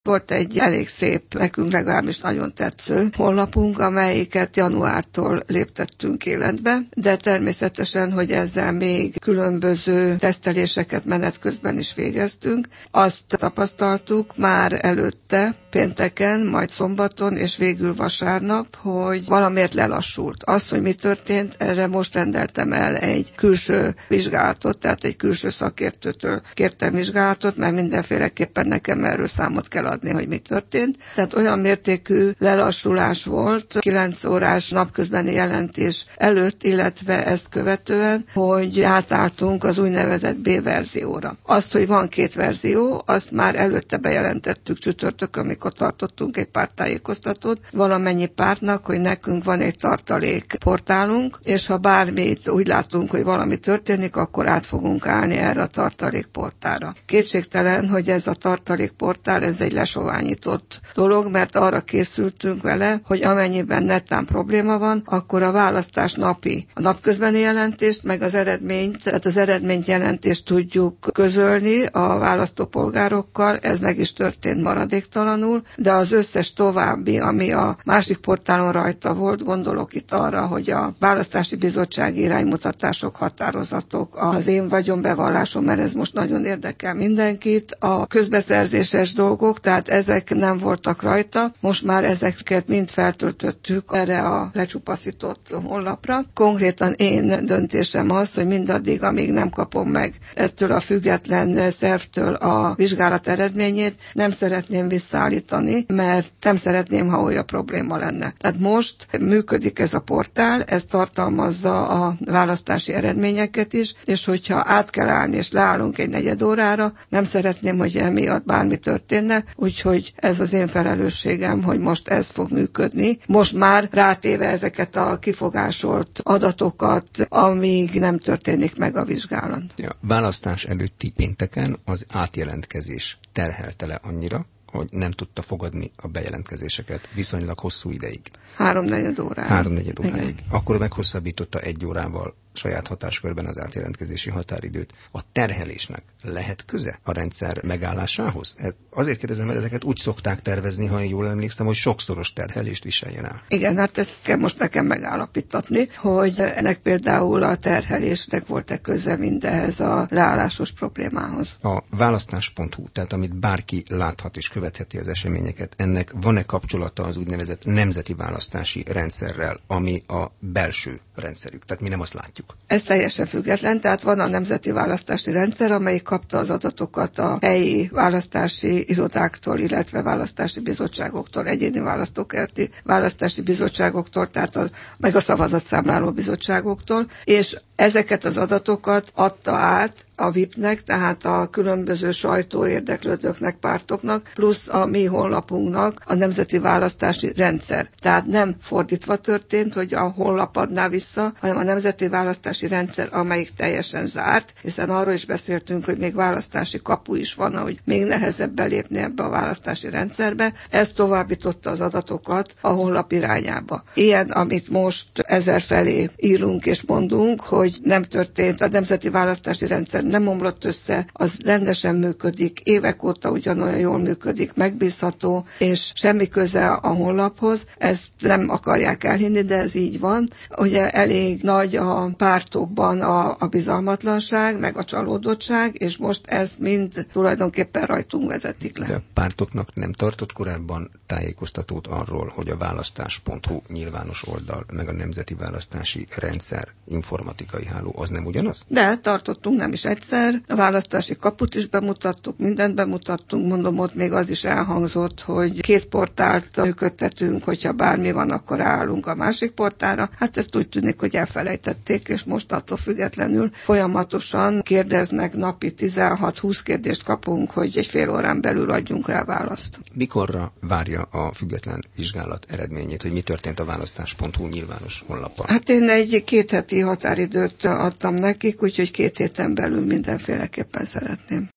Volt egy elég szép, nekünk legalábbis nagyon tetsző honlapunk, amelyiket januártól léptettünk életbe, de természetesen, hogy ezzel még különböző teszteléseket menet közben is végeztünk. Azt tapasztaltuk már előtte, pénteken, majd szombaton, és végül vasárnap, hogy valamiért lelassult. Azt, hogy mi történt, erre most rendeltem el egy külső vizsgálatot, tehát egy külső szakértőtől kértem vizsgálatot, mert mindenféleképpen nekem erről számot kell adni, hogy mi történt. Tehát olyan mértékű lelassulás volt 9 órás napközbeni jelentés előtt, illetve ezt követően, hogy átálltunk az úgynevezett B-verzióra. Azt, hogy van 2 verzió, azt már előtte bejelentettük csütörtökön, amikor tartottunk egy párttájékoztatót valamennyi pártnak, hogy nekünk van egy tartalékportálunk, és ha bármit úgy látunk, hogy valami történik, akkor át fogunk állni erre a tartalékportálra. Kétségtelen, hogy ez a tartalékportál, ez egy lesoványított dolog, mert arra készültünk vele, hogy amennyiben nettán probléma van, akkor a választás napi, a napközbeni jelentést, meg az eredményt, tehát az eredményjelentést tudjuk közölni a választópolgárokkal, ez meg is történt maradéktalanul, de az összes további, ami a másik portálon rajta volt, gondolok itt arra, hogy a választási bizottsági iránymutatások, határozatok, az én vagyonbevallásom, mert ez most nagyon érdekel mindenkit, a közbeszerzéses dolgok, tehát ezek nem voltak rajta, most már ezeket mind feltöltöttük erre a lecsupaszított honlapra. Konkrétan én döntésem az, hogy mindaddig, amíg nem kapom meg ettől a független szervtől a vizsgálat eredményét, nem szeretném visszaállítani, mert nem szeretném, ha olyan probléma lenne. Tehát most működik ez a portál, ez tartalmazza a választási eredményeket is, és hogyha át kell állni, és leállunk egy negyed órára, nem szeretném, hogy emiatt bármi történne, úgyhogy ez az én felelősségem, hogy most ez fog működni. Most már rátéve ezeket a kifogásolt adatokat, amíg nem történik meg a vizsgálat. Ja, választás előtti pénteken az átjelentkezés terhelte le annyira, hogy nem tudta fogadni a bejelentkezéseket viszonylag hosszú ideig. 3-4 óráig. 3-4 óráig. Akkor meghosszabbította 1 órával saját hatáskörben az átjelentkezési határidőt. A terhelésnek lehet köze a rendszer megállásához? Azért kérdezem, mert ezeket úgy szokták tervezni, ha én jól emlékszem, hogy sokszoros terhelést viseljen el. Igen, hát ezt kell most nekem megállapítatni, hogy ennek például a terhelésnek volt-e köze mindehez a leállásos problémához. A választás.hu, tehát amit bárki láthat és követheti az eseményeket, ennek van-e kapcsolata az úgynevezett nemzeti választási rendszerrel, ami a belső rendszerük, tehát mi nem azt látjuk? Ez teljesen független, tehát van a nemzeti választási rendszer, amelyik kapta az adatokat a helyi választási irodáktól, illetve választási bizottságoktól, egyéni választókerti választási bizottságoktól, tehát meg a szavazatszámláló bizottságoktól, és ezeket az adatokat adta át a VIP-nek, tehát a különböző sajtóérdeklődőknek, pártoknak, plusz a mi honlapunknak a nemzeti választási rendszer. Tehát nem fordítva történt, hogy a honlap adná vissza, hanem a nemzeti választási rendszer, amelyik teljesen zárt, hiszen arról is beszéltünk, hogy még választási kapu is van, hogy még nehezebb belépni ebbe a választási rendszerbe. Ez továbbította az adatokat a honlap irányába. Ilyen, amit most 1000 felé írunk és mondunk, hogy nem történt, a nemzeti választási rendszer nem omlott össze, az rendesen működik, évek óta ugyanolyan jól működik, megbízható, és semmi köze a honlaphoz. Ezt nem akarják elhinni, de ez így van. Ugye elég nagy a pártokban a bizalmatlanság, meg a csalódottság, és most ezt mind tulajdonképpen rajtunk vezetik le. De a pártoknak nem tartott korábban tájékoztatót arról, hogy a választás.hu nyilvános oldal, meg a nemzeti választási rendszer informatikai háló, az nem ugyanaz? De tartottunk nem is egyszer, a választási kaput is bemutattuk, mindent bemutattunk, mondom, ott még az is elhangzott, hogy 2 portált működtetünk, hogyha bármi van, akkor állunk a másik portálra. Hát ezt úgy tűnik, hogy elfelejtették, és most attól függetlenül folyamatosan kérdeznek, napi 16-20 kérdést kapunk, hogy egy fél órán belül adjunk rá választ. Mikorra várja a független vizsgálat eredményét, hogy mi történt a választás.hu nyilvános honlappal? Hát én egy 2 heti határidőt adtam nekik, úgyhogy 2 héten belül mindenféleképpen szeretném.